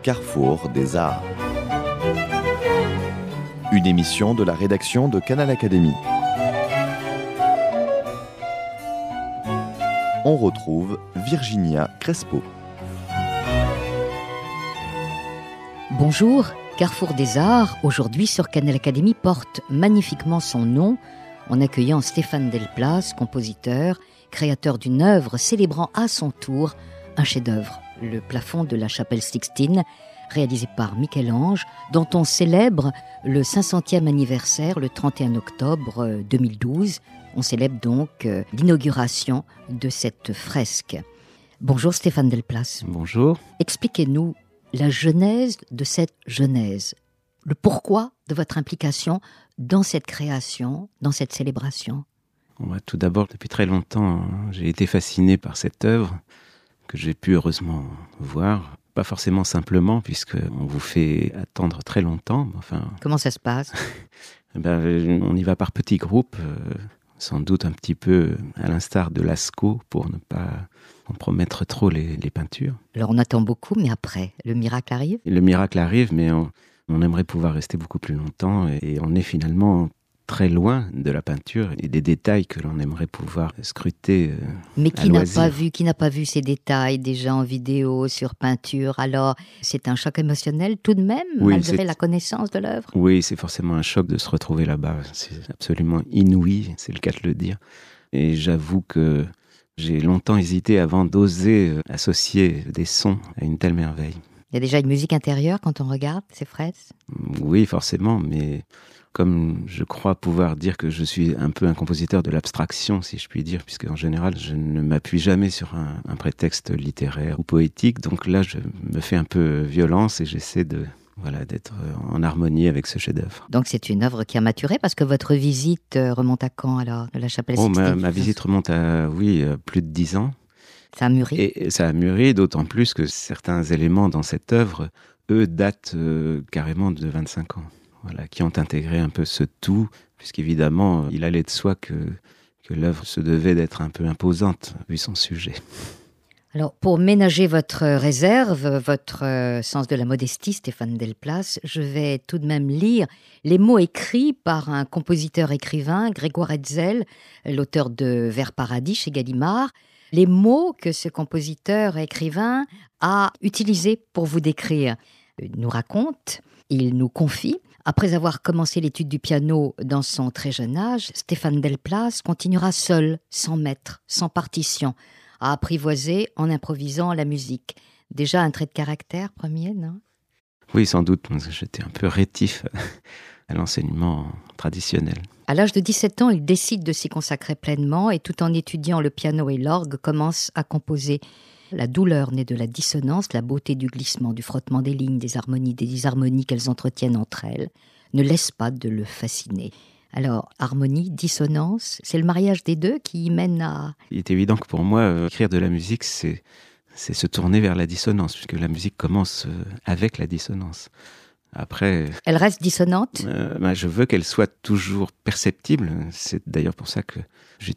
carrefour des arts. Une émission de la rédaction de Canal Académie. On retrouve Virginia Crespo. Bonjour, Carrefour des Arts, aujourd'hui sur Canal Académie, porte magnifiquement son nom en accueillant Stéphane Delplace, compositeur, créateur d'une œuvre célébrant à son tour un chef-d'œuvre, le plafond de la chapelle Sixtine, réalisé par Michel-Ange, dont on célèbre le 500e anniversaire le 31 octobre 2012. On célèbre donc l'inauguration de cette fresque. Bonjour Stéphane Delplace. Bonjour. Expliquez-nous la genèse de cette genèse, le pourquoi de votre implication dans cette création, dans cette célébration. Tout d'abord, depuis très longtemps, j'ai été fasciné par cette œuvre que j'ai pu heureusement voir. Pas forcément simplement, puisqu'on vous fait attendre très longtemps. Enfin, comment ça se passe? On y va par petits groupes, sans doute un petit peu à l'instar de Lascaux, pour ne pas compromettre trop les peintures. Alors on attend beaucoup, mais après, le miracle arrive? Le miracle arrive, mais on aimerait pouvoir rester beaucoup plus longtemps, et on est finalement très loin de la peinture et des détails que l'on aimerait pouvoir scruter mais qui n'a pas vu ces détails déjà en vidéo, sur peinture, alors c'est un choc émotionnel tout de même, oui, malgré la connaissance de l'œuvre? Oui, c'est forcément un choc de se retrouver là-bas, c'est absolument inouï, c'est le cas de le dire. Et j'avoue que j'ai longtemps hésité avant d'oser associer des sons à une telle merveille. Il y a déjà une musique intérieure quand on regarde ces fresques? Oui, forcément, mais comme je crois pouvoir dire que je suis un peu un compositeur de l'abstraction, si je puis dire, puisque en général, je ne m'appuie jamais sur un prétexte littéraire ou poétique. Donc là, je me fais un peu violence et j'essaie d'être en harmonie avec ce chef-d'œuvre. Donc c'est une œuvre qui a maturé, parce que votre visite remonte à quand alors, de la chapelle Sixtine? Ma visite remonte à, plus de 10 ans. Ça a mûri? Et ça a mûri, d'autant plus que certains éléments dans cette œuvre, eux, datent carrément de 25 ans. Voilà, qui ont intégré un peu ce tout, puisqu'évidemment, il allait de soi que l'œuvre se devait d'être un peu imposante, vu son sujet. Alors, pour ménager votre réserve, votre sens de la modestie, Stéphane Delplace, je vais tout de même lire les mots écrits par un compositeur-écrivain, Grégoire Hetzel, l'auteur de Vers Paradis chez Gallimard, les mots que ce compositeur-écrivain a utilisés pour vous décrire. Il nous raconte, il nous confie: après avoir commencé l'étude du piano dans son très jeune âge, Stéphane Delplace continuera seul, sans maître, sans partition, à apprivoiser en improvisant la musique. Déjà un trait de caractère premier, non? Oui, sans doute, parce que j'étais un peu rétif à l'enseignement traditionnel. À l'âge de 17 ans, il décide de s'y consacrer pleinement et tout en étudiant le piano et l'orgue, commence à composer. La douleur née de la dissonance, la beauté du glissement, du frottement des lignes, des harmonies, des disharmonies qu'elles entretiennent entre elles, ne laisse pas de le fasciner. Alors, harmonie, dissonance, c'est le mariage des deux qui mène à... Il est évident que pour moi, écrire de la musique, c'est se tourner vers la dissonance, puisque la musique commence avec la dissonance. Après, elle reste dissonante? Je veux qu'elle soit toujours perceptible. C'est d'ailleurs pour ça que je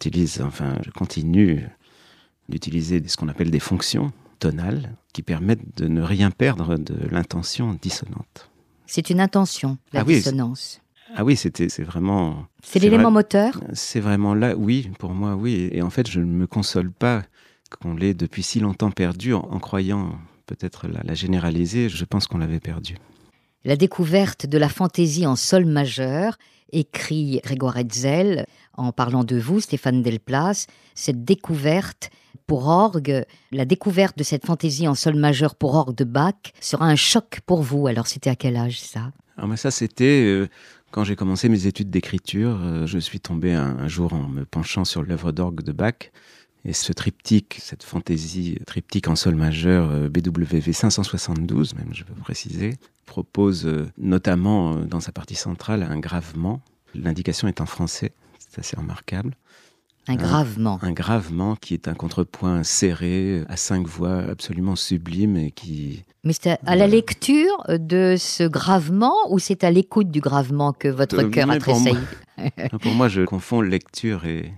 continue d'utiliser ce qu'on appelle des fonctions tonales qui permettent de ne rien perdre de l'intention dissonante. C'est une intention, la dissonance. C'est vraiment... C'est l'élément moteur? C'est vraiment là, oui, pour moi, oui. Et en fait, je ne me console pas qu'on l'ait depuis si longtemps perdu en croyant peut-être la généraliser. Je pense qu'on l'avait perdu. La découverte de la fantaisie en sol majeur, écrit Grégoire Hetzel, en parlant de vous, Stéphane Delplace, cette découverte pour orgue, la découverte de cette fantaisie en sol majeur pour orgue de Bach sera un choc pour vous. Alors c'était à quel âge ça? Ça c'était quand j'ai commencé mes études d'écriture. Je suis tombé un jour en me penchant sur l'œuvre d'orgue de Bach. Et ce triptyque, cette fantaisie triptyque en sol majeur, BWV 572, même je peux préciser, propose notamment dans sa partie centrale un gravement. L'indication est en français, c'est assez remarquable. Un gravement. Un gravement qui est un contrepoint serré à 5 voix absolument sublime et qui... Mais c'est à la lecture de ce gravement ou c'est à l'écoute du gravement que votre cœur a tressailli? Pour moi, je confonds lecture et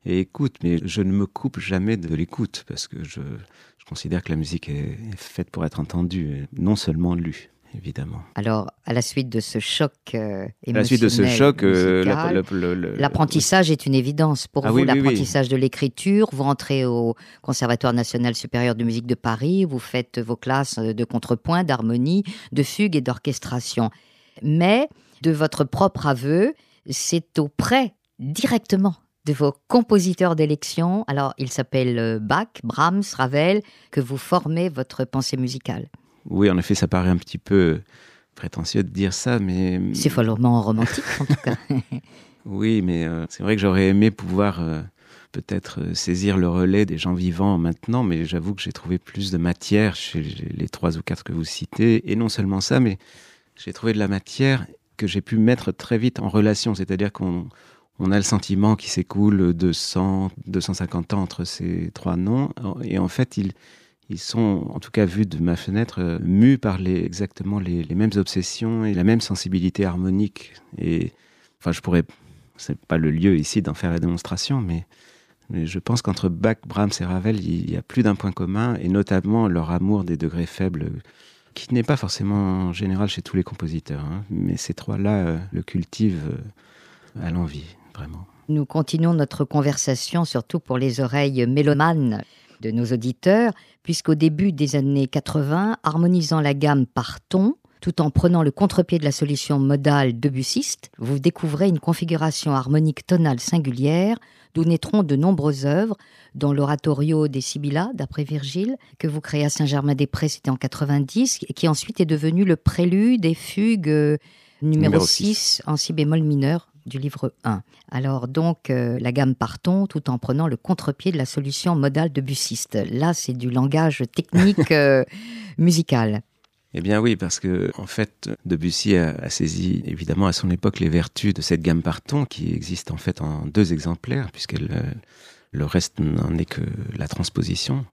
et écoute, mais je ne me coupe jamais de l'écoute, parce que je considère que la musique est faite pour être entendue, non seulement lue. Évidemment. Alors, à la suite de ce choc émotionnel, à la suite de ce choc, musical, l'apprentissage est une évidence pour vous. Oui, l'apprentissage de l'écriture. Vous rentrez au Conservatoire national supérieur de musique de Paris. Vous faites vos classes de contrepoint, d'harmonie, de fugue et d'orchestration. Mais, de votre propre aveu, c'est auprès, directement, de vos compositeurs d'élection, alors ils s'appellent Bach, Brahms, Ravel, que vous formez votre pensée musicale. Oui, en effet, ça paraît un petit peu prétentieux de dire ça, mais... C'est follement romantique, en tout cas. Oui, mais c'est vrai que j'aurais aimé pouvoir peut-être saisir le relais des gens vivants maintenant, mais j'avoue que j'ai trouvé plus de matière chez les 3 ou 4 que vous citez. Et non seulement ça, mais j'ai trouvé de la matière que j'ai pu mettre très vite en relation. C'est-à-dire qu'on a le sentiment qu'il s'écoule 200, 250 ans entre ces 3 noms. Et en fait, ils sont, en tout cas vus de ma fenêtre, mus par exactement les mêmes obsessions et la même sensibilité harmonique. Et enfin, c'est pas le lieu ici d'en faire la démonstration, mais je pense qu'entre Bach, Brahms et Ravel, il y a plus d'un point commun, et notamment leur amour des degrés faibles, qui n'est pas forcément général chez tous les compositeurs, hein, mais ces 3-là le cultivent à l'envi, vraiment. Nous continuons notre conversation, surtout pour les oreilles mélomanes de nos auditeurs, puisqu'au début des années 80, harmonisant la gamme par ton, tout en prenant le contre-pied de la solution modale debussyste, vous découvrez une configuration harmonique tonale singulière, d'où naîtront de nombreuses œuvres, dont l'oratorio des Sibylla, d'après Virgile, que vous créez à Saint-Germain-des-Prés, c'était en 90, et qui ensuite est devenu le prélude et fugue numéro 6 en si bémol mineur, du livre 1. Alors donc, la gamme par ton, tout en prenant le contre-pied de la solution modale debussyste. Là, c'est du langage technique musical. Eh bien oui, parce que en fait, Debussy a saisi évidemment à son époque les vertus de cette gamme par ton, qui existe en fait en 2 exemplaires, puisque le reste n'en est que la transposition.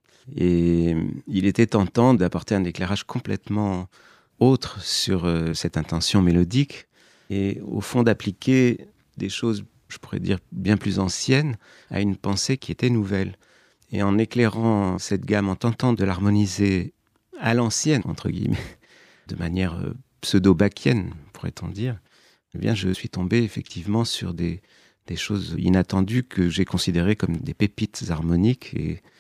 Et il était tentant d'apporter un éclairage complètement autre sur cette intention mélodique, et au fond d'appliquer des choses, je pourrais dire, bien plus anciennes à une pensée qui était nouvelle. Et en éclairant cette gamme, en tentant de l'harmoniser à l'ancienne, entre guillemets, de manière pseudo-bachienne, pourrait-on dire, eh bien, je suis tombé effectivement sur des choses inattendues que j'ai considérées comme des pépites harmoniques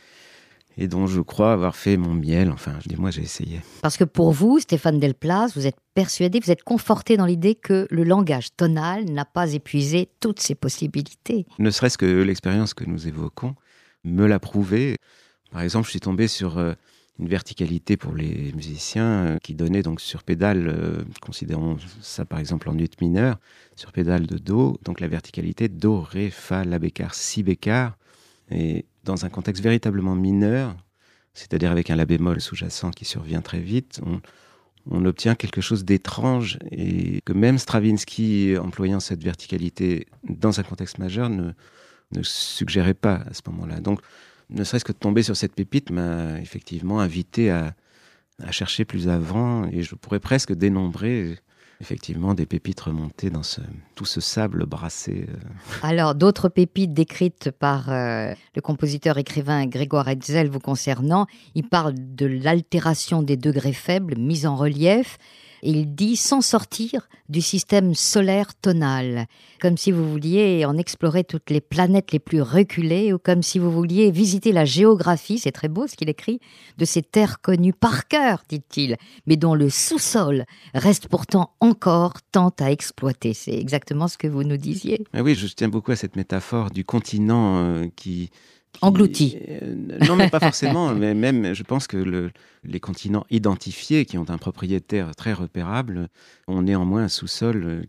et dont je crois avoir fait mon miel. Enfin, je dis, moi, j'ai essayé. Parce que pour vous, Stéphane Delplace, vous êtes persuadé, vous êtes conforté dans l'idée que le langage tonal n'a pas épuisé toutes ses possibilités. Ne serait-ce que l'expérience que nous évoquons me l'a prouvé. Par exemple, je suis tombé sur une verticalité pour les musiciens qui donnait donc sur pédale, considérons ça par exemple en ut mineur, sur pédale de Do, donc la verticalité Do, Ré, Fa, La bécard, Si bécard, et dans un contexte véritablement mineur, c'est-à-dire avec un La bémol sous-jacent qui survient très vite, on obtient quelque chose d'étrange, et que même Stravinsky, employant cette verticalité dans un contexte majeur, ne suggérait pas à ce moment-là. Donc, ne serait-ce que de tomber sur cette pépite m'a effectivement invité à chercher plus avant, et je pourrais presque dénombrer effectivement des pépites remontées dans tout ce sable brassé. Alors, d'autres pépites décrites par le compositeur-écrivain Grégoire Hetzel vous concernant, il parle de l'altération des degrés faibles mise en relief, et il dit sans sortir du système solaire tonal, comme si vous vouliez en explorer toutes les planètes les plus reculées, ou comme si vous vouliez visiter la géographie, c'est très beau ce qu'il écrit, de ces terres connues par cœur, dit-il, mais dont le sous-sol reste pourtant encore tant à exploiter. C'est exactement ce que vous nous disiez. Mais oui, je tiens beaucoup à cette métaphore du continent qui englouti. Non, mais pas forcément, mais même, je pense que les continents identifiés, qui ont un propriétaire très repérable, ont néanmoins un sous-sol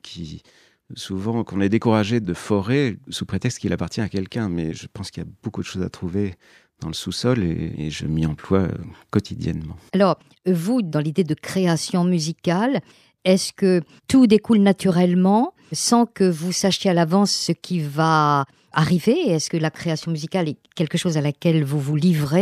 qu'on est découragé de forer sous prétexte qu'il appartient à quelqu'un. Mais je pense qu'il y a beaucoup de choses à trouver dans le sous-sol et je m'y emploie quotidiennement. Alors, vous, dans l'idée de création musicale, est-ce que tout découle naturellement sans que vous sachiez à l'avance ce qui va arriver ? Est-ce que la création musicale est quelque chose à laquelle vous vous livrez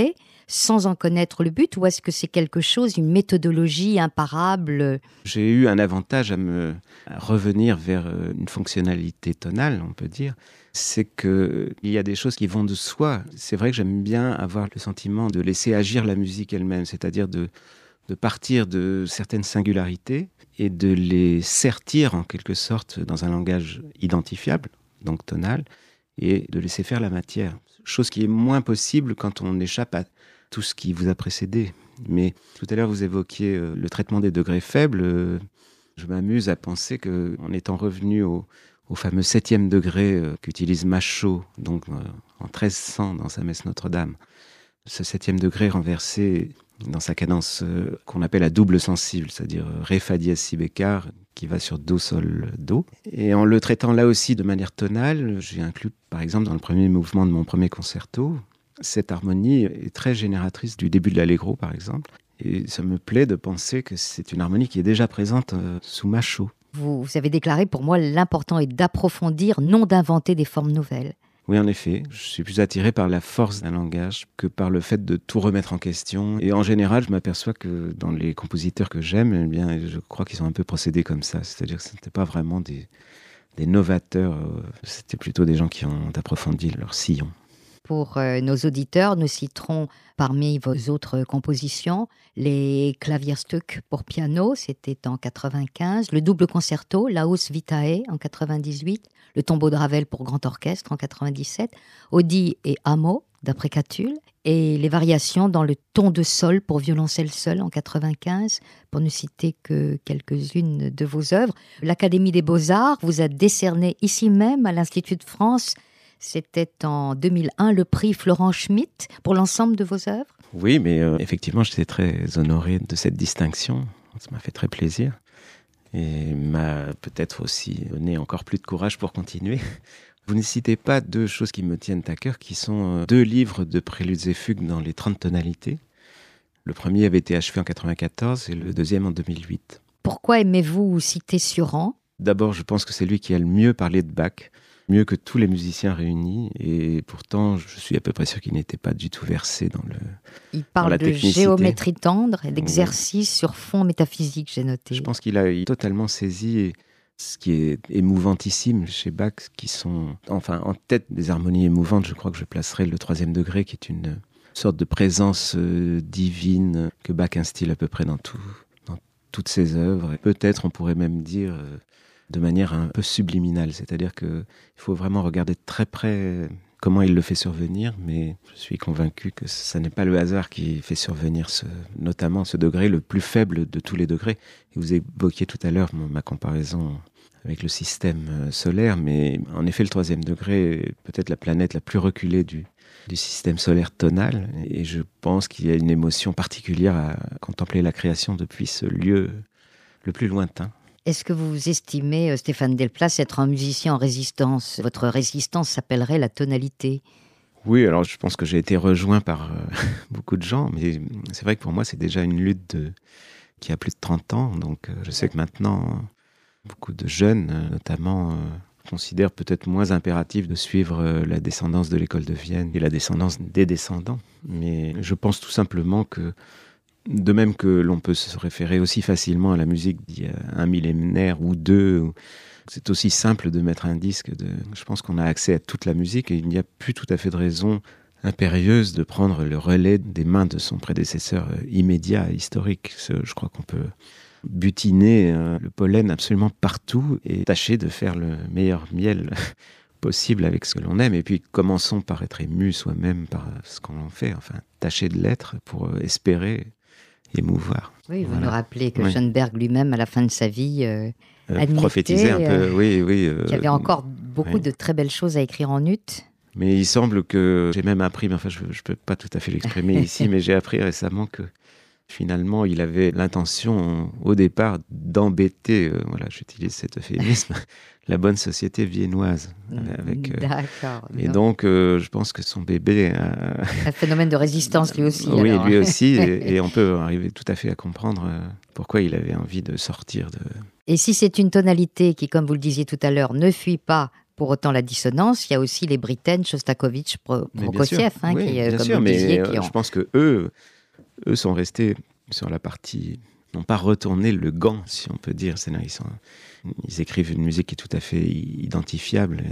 sans en connaître le but, ou est-ce que c'est quelque chose, une méthodologie imparable? J'ai eu un avantage à revenir vers une fonctionnalité tonale, on peut dire. C'est qu'il y a des choses qui vont de soi. C'est vrai que j'aime bien avoir le sentiment de laisser agir la musique elle-même, c'est-à-dire de partir de certaines singularités et de les sertir en quelque sorte dans un langage identifiable, donc tonal, et de laisser faire la matière. Chose qui est moins possible quand on échappe à tout ce qui vous a précédé. Mais tout à l'heure, vous évoquiez le traitement des degrés faibles. Je m'amuse à penser qu'en étant revenu au fameux 7e degré qu'utilise Machaut, donc en 1300 dans sa messe Notre-Dame, ce 7e degré renversé dans sa cadence qu'on appelle à double sensible, c'est-à-dire Ré, Fa, dièse, Si bécard, qui va sur Do, Sol, Do. Et en le traitant là aussi de manière tonale, j'ai inclus par exemple dans le premier mouvement de mon premier concerto, cette harmonie est très génératrice du début de l'allegro par exemple. Et ça me plaît de penser que c'est une harmonie qui est déjà présente sous Machaut. Vous avez déclaré, pour moi, l'important est d'approfondir, non d'inventer des formes nouvelles. Oui, en effet, je suis plus attiré par la force d'un langage que par le fait de tout remettre en question. Et en général, je m'aperçois que dans les compositeurs que j'aime, eh bien, je crois qu'ils ont un peu procédé comme ça. C'est-à-dire que ce n'étaient pas vraiment des novateurs, c'était plutôt des gens qui ont approfondi leur sillon. Pour nos auditeurs, nous citerons parmi vos autres compositions les Klavierstück pour piano, c'était en 95, le double concerto, Laus Vitae en 98, le tombeau de Ravel pour grand orchestre en 97, Odie et Amo d'après Catulle, et les variations dans le ton de sol pour violoncelle seul en 95, pour ne citer que quelques-unes de vos œuvres. L'Académie des Beaux-Arts vous a décerné ici même à l'Institut de France, c'était en 2001, le prix Florent Schmitt pour l'ensemble de vos œuvres. Oui, mais effectivement, j'étais très honoré de cette distinction. Ça m'a fait très plaisir et m'a peut-être aussi donné encore plus de courage pour continuer. Vous ne citez pas deux choses qui me tiennent à cœur, qui sont 2 livres de préludes et fugues dans les 30 tonalités. Le premier avait été achevé en 1994 et le deuxième en 2008. Pourquoi aimez-vous citer Suran ? D'abord, je pense que c'est lui qui a le mieux parlé de Bach, mieux que tous les musiciens réunis, et pourtant, je suis à peu près sûr qu'il n'était pas du tout versé dans Il parle de géométrie tendre et d'exercice sur fond métaphysique, j'ai noté. Je pense qu'il a totalement saisi ce qui est émouvantissime chez Bach, qui sont, enfin, en tête des harmonies émouvantes, je crois que je placerai le 3e degré, qui est une sorte de présence divine que Bach instille à peu près dans toutes ses œuvres. Et peut-être, on pourrait même dire de manière un peu subliminale, c'est-à-dire qu'il faut vraiment regarder de très près comment il le fait survenir, mais je suis convaincu que ça n'est pas le hasard qui fait survenir notamment ce degré le plus faible de tous les degrés. Et vous évoquiez tout à l'heure ma comparaison avec le système solaire, mais en effet le 3e degré est peut-être la planète la plus reculée du système solaire tonal, et je pense qu'il y a une émotion particulière à contempler la création depuis ce lieu le plus lointain. Est-ce que vous estimez, Stéphane Delplace, être un musicien en résistance ? Votre résistance s'appellerait la tonalité. Oui, alors je pense que j'ai été rejoint par beaucoup de gens, mais c'est vrai que pour moi c'est déjà une lutte qui a plus de 30 ans, donc je sais que maintenant beaucoup de jeunes notamment considèrent peut-être moins impératif de suivre la descendance de l'école de Vienne et la descendance des descendants, mais je pense tout simplement que de même que l'on peut se référer aussi facilement à la musique d'il y a un millénaire ou deux, c'est aussi simple de mettre un disque. Je pense qu'on a accès à toute la musique et il n'y a plus tout à fait de raison impérieuse de prendre le relais des mains de son prédécesseur immédiat, historique. Je crois qu'on peut butiner le pollen absolument partout et tâcher de faire le meilleur miel possible avec ce que l'on aime. Et puis commençons par être ému soi-même par ce qu'on fait, enfin tâcher de l'être pour espérer émouvoir. Oui, vous nous rappelez que Schoenberg lui-même, à la fin de sa vie, prophétisait un peu, oui. Qu'il y avait encore beaucoup de très belles choses à écrire en ut. Mais il semble que, j'ai même appris, mais enfin je ne peux pas tout à fait l'exprimer ici, mais j'ai appris récemment que finalement il avait l'intention au départ d'embêter, j'utilise cet euphémisme, la bonne société viennoise. D'accord. Et donc, je pense que son bébé un phénomène de résistance lui aussi. Oui, alors. lui aussi, et on peut arriver tout à fait à comprendre pourquoi il avait envie de sortir de... Et si c'est une tonalité qui, comme vous le disiez tout à l'heure, ne fuit pas pour autant la dissonance. Il y a aussi les Britten, Shostakovich, Prokofiev, oui, qui, bien comme sûr, vous le disiez, mais je pense que eux sont restés sur la partie, n'ont pas retourné le gant, si on peut dire. Ils écrivent une musique qui est tout à fait identifiable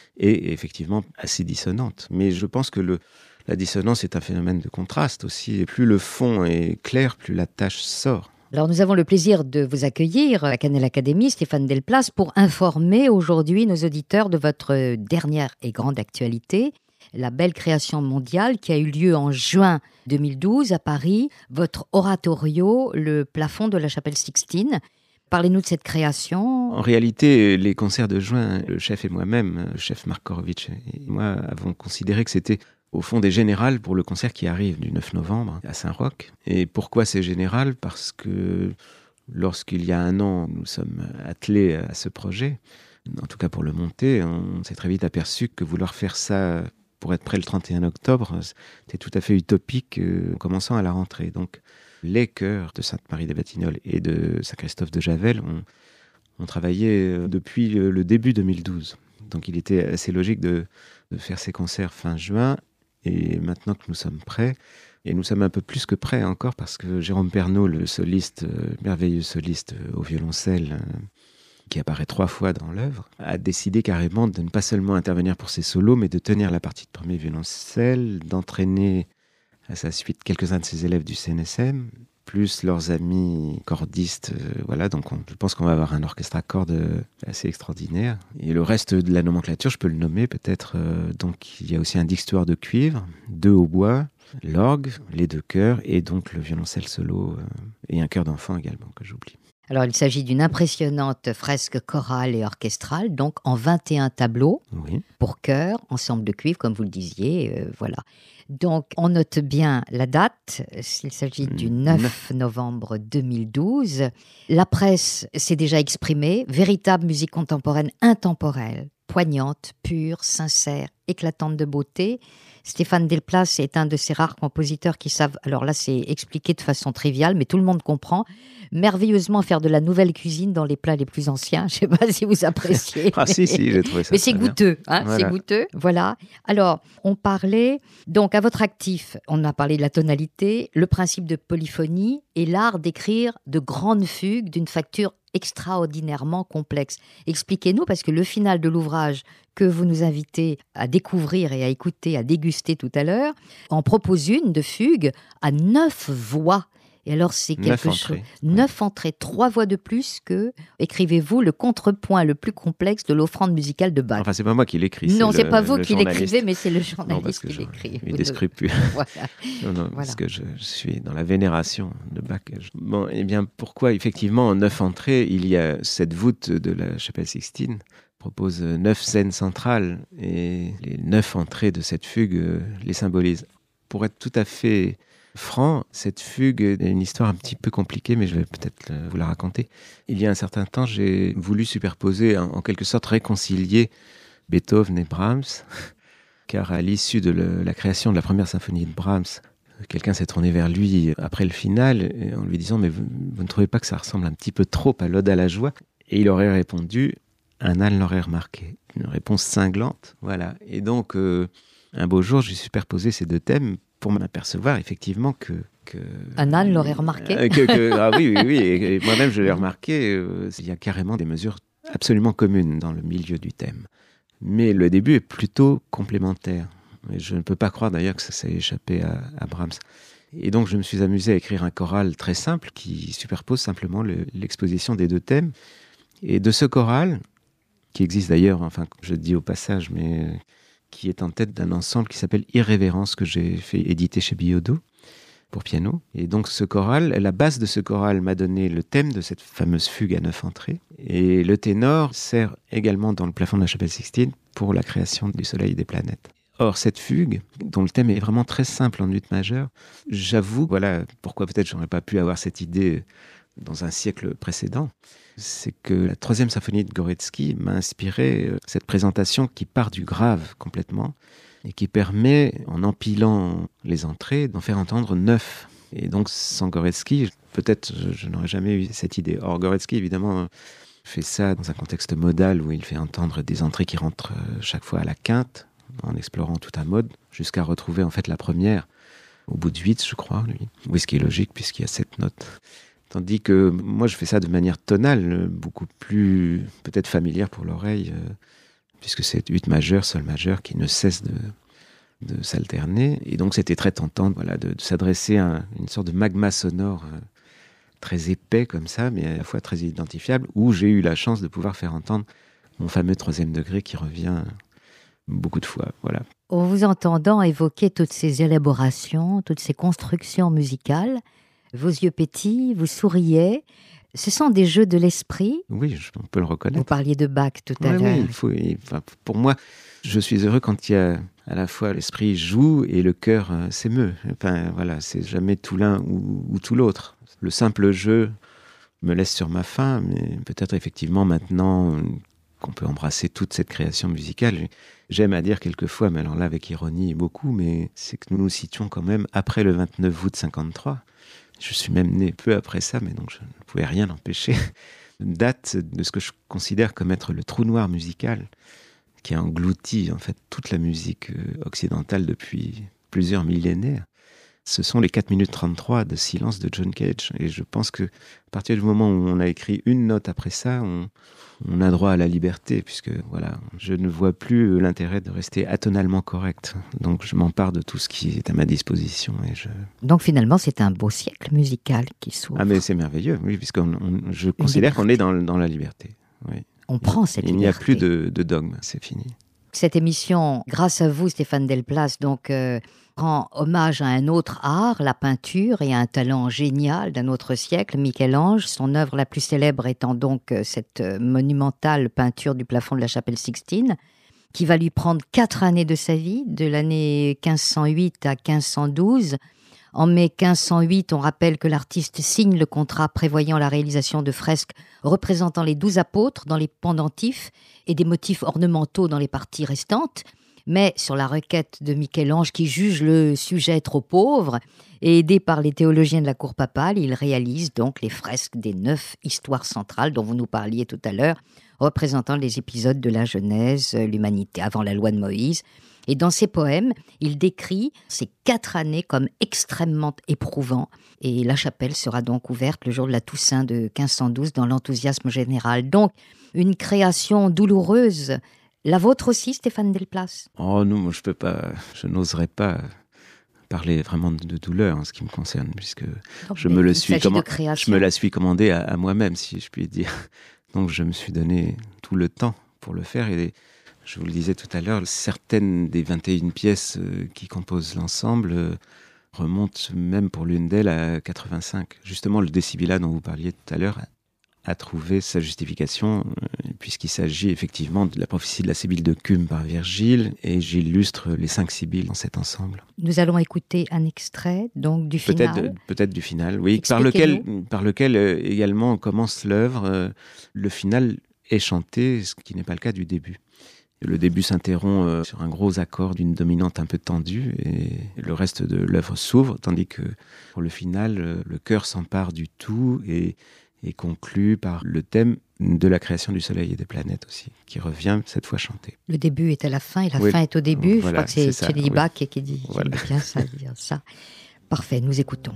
et effectivement assez dissonante. Mais je pense que la dissonance est un phénomène de contraste aussi. Et plus le fond est clair, plus la tâche sort. Alors nous avons le plaisir de vous accueillir à Canal Académie, Stéphane Delplace, pour informer aujourd'hui nos auditeurs de votre dernière et grande actualité, la belle création mondiale qui a eu lieu en juin 2012 à Paris, votre oratorio, le plafond de la chapelle Sixtine. Parlez-nous de cette création. En réalité, les concerts de juin, le chef et moi-même, le chef Marc Korovitch et moi, avons considéré que c'était au fond des générales pour le concert qui arrive du 9 novembre à Saint-Roch. Et pourquoi c'est général ? Parce que lorsqu'il y a un an, nous sommes attelés à ce projet, en tout cas pour le monter, on s'est très vite aperçu que vouloir faire ça pour être prêt le 31 octobre, c'était tout à fait utopique en commençant à la rentrée. Donc les chœurs de Sainte-Marie-des-Batignolles et de Saint-Christophe de Javel ont travaillé depuis le début 2012. Donc il était assez logique de faire ces concerts fin juin. Et maintenant que nous sommes prêts, et nous sommes un peu plus que prêts encore, parce que Jérôme Pernaut, le soliste, merveilleux soliste au violoncelle, qui apparaît 3 fois dans l'œuvre, a décidé carrément de ne pas seulement intervenir pour ses solos, mais de tenir la partie de premier violoncelle, d'entraîner à sa suite quelques-uns de ses élèves du CNSM, plus leurs amis cordistes. Voilà, donc je pense qu'on va avoir un orchestre à cordes assez extraordinaire. Et le reste de la nomenclature, je peux le nommer peut-être. Donc il y a aussi un dixtuor de cuivre, 2 hautbois, l'orgue, les 2 chœurs, et donc le violoncelle solo, et un chœur d'enfant également, que j'oublie. Alors, il s'agit d'une impressionnante fresque chorale et orchestrale, donc en 21 tableaux, oui, pour chœur, ensemble de cuivre, comme vous le disiez, voilà. Donc, on note bien la date, il s'agit du 9 novembre 2012. La presse s'est déjà exprimée, véritable musique contemporaine intemporelle, poignante, pure, sincère, éclatante de beauté. Stéphane Delplace est un de ces rares compositeurs qui savent, alors là c'est expliqué de façon triviale, mais tout le monde comprend, merveilleusement faire de la nouvelle cuisine dans les plats les plus anciens. Je ne sais pas si vous appréciez. Ah si, j'ai trouvé ça. Mais c'est goûteux, voilà. C'est goûteux. Voilà. Alors, on parlait, donc à votre actif, on a parlé de la tonalité, le principe de polyphonie et l'art d'écrire de grandes fugues d'une facture extraordinairement complexe. Expliquez-nous, parce que le final de l'ouvrage que vous nous invitez à découvrir et à écouter, à déguster tout à l'heure, en propose une de fugue à 9 voix. Et alors, c'est quelque chose. 9 entrées, 3 voix de plus que, écrivez-vous, le contrepoint le plus complexe de l'offrande musicale de Bach. Enfin, c'est pas moi qui l'écris. Non, c'est pas vous qui l'écrivez, mais c'est le journaliste qui l'écrit. J'ai des scrupules. Voilà. Non, Voilà. parce que je suis dans la vénération de Bach. Bon, eh bien, pourquoi, effectivement, en 9 entrées, il y a cette voûte de la chapelle Sixtine propose 9 scènes centrales, et les 9 entrées de cette fugue les symbolisent. Pour être tout à fait franc, cette fugue est une histoire un petit peu compliquée, mais je vais peut-être vous la raconter. Il y a un certain temps, j'ai voulu superposer, en quelque sorte réconcilier Beethoven et Brahms, car à l'issue de la création de la première symphonie de Brahms, quelqu'un s'est tourné vers lui après le final, en lui disant « Mais vous ne trouvez pas que ça ressemble un petit peu trop à l'Ode à la joie ?» Et il aurait répondu « Un âne l'aurait remarqué ». Une réponse cinglante, voilà. Et donc, un beau jour, j'ai superposé ces 2 thèmes pour m'apercevoir effectivement que un âne l'aurait remarqué. Ah oui, et moi-même je l'ai remarqué, il y a carrément des mesures absolument communes dans le milieu du thème. Mais le début est plutôt complémentaire. Et je ne peux pas croire d'ailleurs que ça s'est échappé à Brahms. Et donc je me suis amusé à écrire un choral très simple qui superpose simplement l'exposition des 2 thèmes. Et de ce choral, qui existe d'ailleurs, enfin je dis au passage, mais qui est en tête d'un ensemble qui s'appelle Irrévérence, que j'ai fait éditer chez Billaudot pour piano. Et donc ce choral, la base de ce choral m'a donné le thème de cette fameuse fugue à 9 entrées. Et le ténor sert également dans le plafond de la chapelle Sixtine pour la création du soleil et des planètes. Or, cette fugue, dont le thème est vraiment très simple en ut majeur, j'avoue, voilà pourquoi peut-être j'aurais pas pu avoir cette idée dans un siècle précédent, c'est que la 3e symphonie de Gorecki m'a inspiré cette présentation qui part du grave complètement et qui permet, en empilant les entrées, d'en faire entendre 9. Et donc, sans Gorecki, peut-être je n'aurais jamais eu cette idée. Or, Gorecki, évidemment, fait ça dans un contexte modal où il fait entendre des entrées qui rentrent chaque fois à la quinte, en explorant tout un mode, jusqu'à retrouver en fait la première, au bout de 8, je crois, lui. Oui, ce qui est logique, puisqu'il y a 7 notes. Tandis que moi, je fais ça de manière tonale, beaucoup plus peut-être familière pour l'oreille, puisque c'est 8 majeur, sol majeur, qui ne cesse de s'alterner. Et donc, c'était très tentant de s'adresser à une sorte de magma sonore très épais comme ça, mais à la fois très identifiable, où j'ai eu la chance de pouvoir faire entendre mon fameux 3e degré qui revient beaucoup de fois. Voilà. En vous entendant évoquer toutes ces élaborations, toutes ces constructions musicales, vos yeux pétillent, vous souriez. Ce sont des jeux de l'esprit. Oui, on peut le reconnaître. Vous parliez de Bach tout à l'heure. Oui, pour moi, je suis heureux quand il y a à la fois l'esprit joue et le cœur s'émeut. Enfin, voilà, c'est jamais tout l'un ou tout l'autre. Le simple jeu me laisse sur ma faim, mais peut-être effectivement maintenant qu'on peut embrasser toute cette création musicale. J'aime à dire quelquefois, mais alors là avec ironie beaucoup, mais c'est que nous nous situons quand même après le 29 août 53. Je suis même né peu après ça, mais donc je ne pouvais rien empêcher. Une date de ce que je considère comme être le trou noir musical, qui a englouti en fait toute la musique occidentale depuis plusieurs millénaires. Ce sont les 4 minutes 33 de silence de John Cage. Et je pense que à partir du moment où on a écrit une note après ça, on a droit à la liberté, puisque voilà, je ne vois plus l'intérêt de rester atonalement correct. Donc je m'empare de tout ce qui est à ma disposition. Donc finalement, c'est un beau siècle musical qui s'ouvre. Ah mais c'est merveilleux, oui, puisque je considère qu'on est dans la liberté. Oui. On prend cette liberté. Il n'y a plus de dogme, c'est fini. Cette émission, grâce à vous, Stéphane Delplace, donc rend hommage à un autre art, la peinture, et à un talent génial d'un autre siècle, Michel-Ange. Son œuvre la plus célèbre étant donc cette monumentale peinture du plafond de la chapelle Sixtine, qui va lui prendre 4 années de sa vie, de l'année 1508 à 1512. En mai 1508, on rappelle que l'artiste signe le contrat prévoyant la réalisation de fresques représentant les 12 apôtres dans les pendentifs et des motifs ornementaux dans les parties restantes. Mais sur la requête de Michel-Ange, qui juge le sujet trop pauvre, et aidé par les théologiens de la cour papale, il réalise donc les fresques des 9 histoires centrales dont vous nous parliez tout à l'heure, représentant les épisodes de la Genèse, l'humanité avant la loi de Moïse. Et dans ses poèmes, il décrit ces 4 années comme extrêmement éprouvants. Et la chapelle sera donc ouverte le jour de la Toussaint de 1512 dans l'enthousiasme général. Donc, une création douloureuse. La vôtre aussi, Stéphane Delplace? Oh non, moi je n'oserais pas parler vraiment de douleur en ce qui me concerne, puisque je me la suis commandée à moi-même, si je puis dire. Donc je me suis donné tout le temps pour le faire. Et je vous le disais tout à l'heure, certaines des 21 pièces qui composent l'ensemble remontent même pour l'une d'elles à 85. Justement, le décibilla dont vous parliez tout à l'heure a trouvé sa justification, puisqu'il s'agit effectivement de la prophétie de la Sibylle de Cumes par Virgile, et j'illustre les 5 Sibylles dans cet ensemble. Nous allons écouter un extrait donc du final. Peut-être du final, oui, par lequel également commence l'œuvre. Le final est chanté, ce qui n'est pas le cas du début. Le début s'interrompt sur un gros accord d'une dominante un peu tendue, et le reste de l'œuvre s'ouvre, tandis que pour le final, le chœur s'empare du tout et conclut par le thème de la création du soleil et des planètes aussi, qui revient cette fois chanté. Le début est à la fin et la fin est au début. Voilà, je crois que c'est Teddy Bach qui dit bien ça. Parfait, nous écoutons.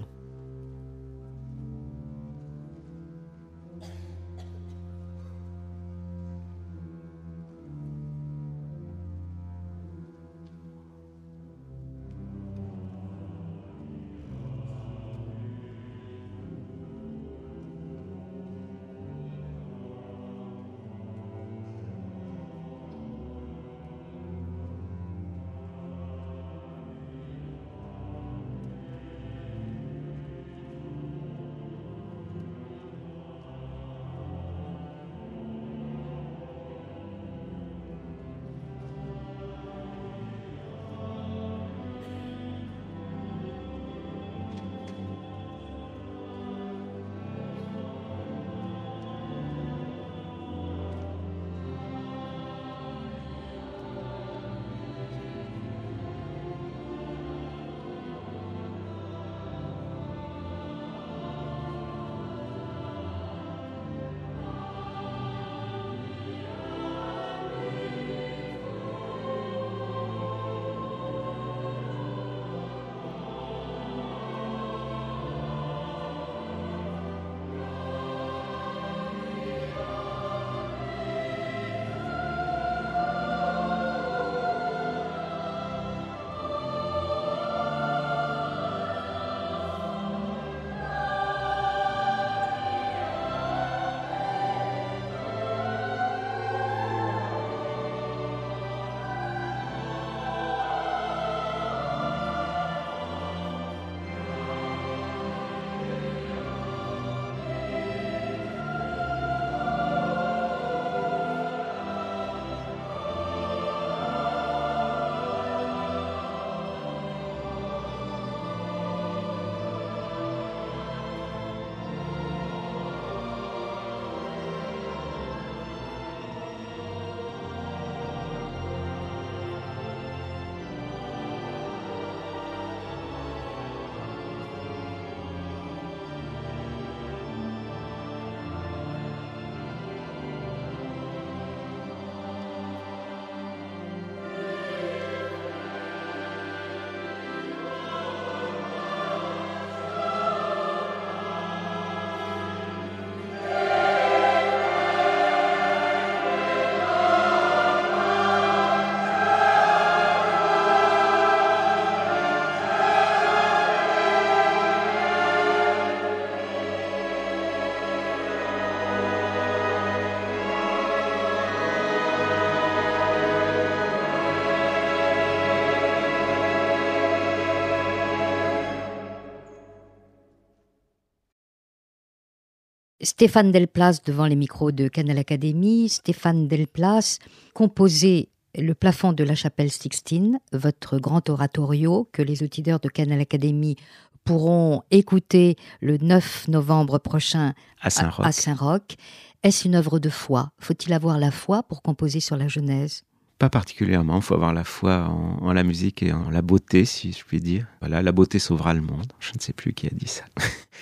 Stéphane Delplace devant les micros de Canal Académie. Stéphane Delplace composait le plafond de la chapelle Sixtine, votre grand oratorio que les auditeurs de Canal Académie pourront écouter le 9 novembre prochain à Saint-Roch. Est-ce une œuvre de foi ? Faut-il avoir la foi pour composer sur la Genèse ? Pas particulièrement, il faut avoir la foi en la musique et en la beauté, si je puis dire. Voilà, la beauté sauvera le monde. Je ne sais plus qui a dit ça.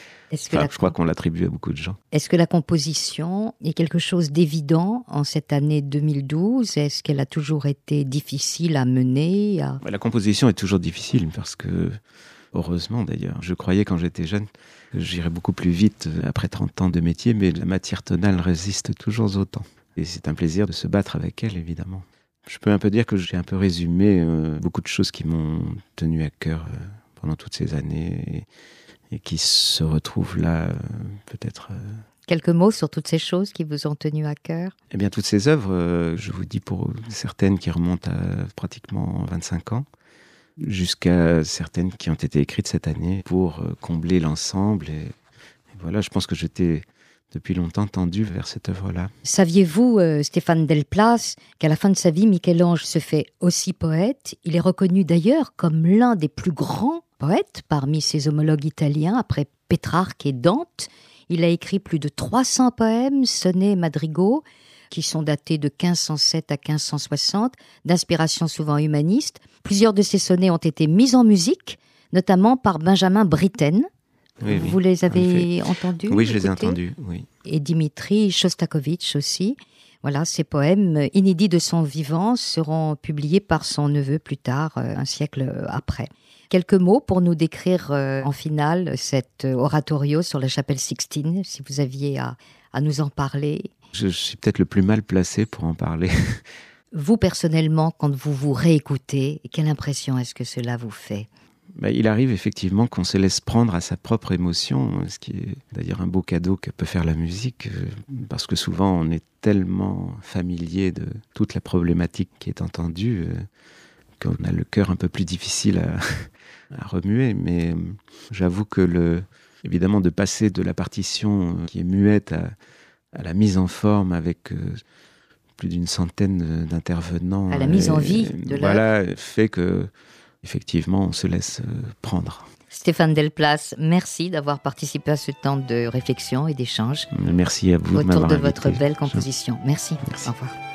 Je crois qu'on l'attribue à beaucoup de gens. Est-ce que la composition est quelque chose d'évident en cette année 2012 ? Est-ce qu'elle a toujours été difficile à mener La composition est toujours difficile parce que, heureusement d'ailleurs, je croyais quand j'étais jeune que j'irais beaucoup plus vite après 30 ans de métier, mais la matière tonale résiste toujours autant. Et c'est un plaisir de se battre avec elle, évidemment. Je peux un peu dire que j'ai un peu résumé beaucoup de choses qui m'ont tenu à cœur pendant toutes ces années et qui se retrouvent là, peut-être... Quelques mots sur toutes ces choses qui vous ont tenu à cœur ? Eh bien, toutes ces œuvres, je vous dis pour certaines qui remontent à pratiquement 25 ans, jusqu'à certaines qui ont été écrites cette année pour combler l'ensemble. Et voilà, je pense que j'étais depuis longtemps tendu vers cette œuvre-là. Saviez-vous, Stéphane Delplace, qu'à la fin de sa vie, Michel-Ange se fait aussi poète ? Il est reconnu d'ailleurs comme l'un des plus grands poètes parmi ses homologues italiens, après Pétrarque et Dante. Il a écrit plus de 300 poèmes, sonnets et madrigaux, qui sont datés de 1507 à 1560, d'inspiration souvent humaniste. Plusieurs de ces sonnets ont été mis en musique, notamment par Benjamin Britten. Oui, Vous les avez entendus ? Oui, je les ai entendus, oui. Et Dimitri Shostakovich aussi. Voilà, ces poèmes inédits de son vivant seront publiés par son neveu plus tard, un siècle après. Quelques mots pour nous décrire en finale cet oratorio sur la chapelle Sixtine, si vous aviez à nous en parler. Je suis peut-être le plus mal placé pour en parler. Vous, personnellement, quand vous vous réécoutez, quelle impression est-ce que cela vous fait ? Il arrive effectivement qu'on se laisse prendre à sa propre émotion, ce qui est d'ailleurs un beau cadeau que peut faire la musique, parce que souvent on est tellement familier de toute la problématique qui est entendue qu'on a le cœur un peu plus difficile à remuer. Mais j'avoue que évidemment de passer de la partition qui est muette à la mise en forme avec plus d'une centaine d'intervenants, à la mise en vie de l'œuvre, voilà, fait que effectivement, on se laisse prendre. Stéphane Delplace, merci d'avoir participé à ce temps de réflexion et d'échange. Merci à vous de m'avoir invité. Autour de votre belle composition. Merci. Au revoir.